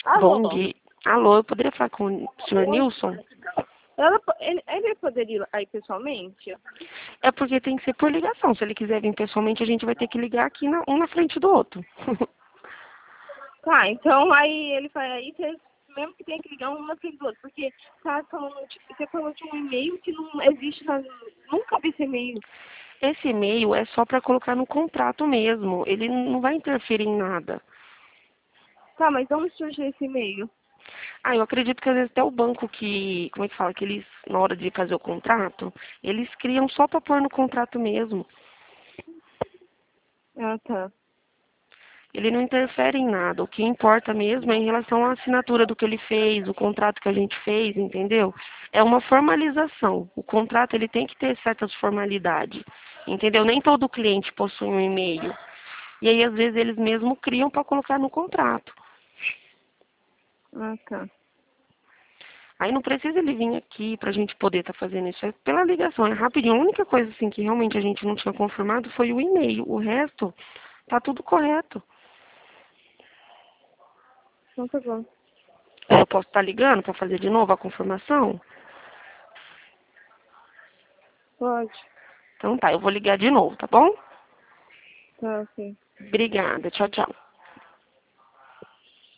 Alô? Bom dia. Alô, eu poderia falar com o senhor Nilson? Ele poderia ir aí pessoalmente? É porque tem que ser por ligação. Se ele quiser vir pessoalmente, a gente vai ter que ligar aqui um na frente do outro. Tá, então aí ele vai aí, mesmo que tenha que ligar um na frente do outro, porque você falou de um e-mail que não existe, nunca vi esse e-mail. Esse e-mail é só para colocar no contrato mesmo. Ele não vai interferir em nada. Tá, mas de onde surgiu esse e-mail? Ah, eu acredito que às vezes até o banco que, como é que fala, que eles, na hora de fazer o contrato, eles criam só para pôr no contrato mesmo. Ah, tá. Ele não interfere em nada. O que importa mesmo é em relação à assinatura do que ele fez, o contrato que a gente fez, entendeu? É uma formalização. O contrato ele tem que ter certas formalidades, entendeu? Nem todo cliente possui um e-mail. E aí, às vezes, eles mesmo criam para colocar no contrato. Ah, tá. Aí não precisa ele vir aqui para a gente poder estar fazendo isso. É pela ligação, é rapidinho. A única coisa assim que realmente a gente não tinha confirmado foi o e-mail. O resto tá tudo correto. Então tá bom. Eu posso estar ligando para fazer de novo a confirmação? Pode. Então tá, eu vou ligar de novo, tá bom? Tá, ok. Obrigada. Tchau, tchau.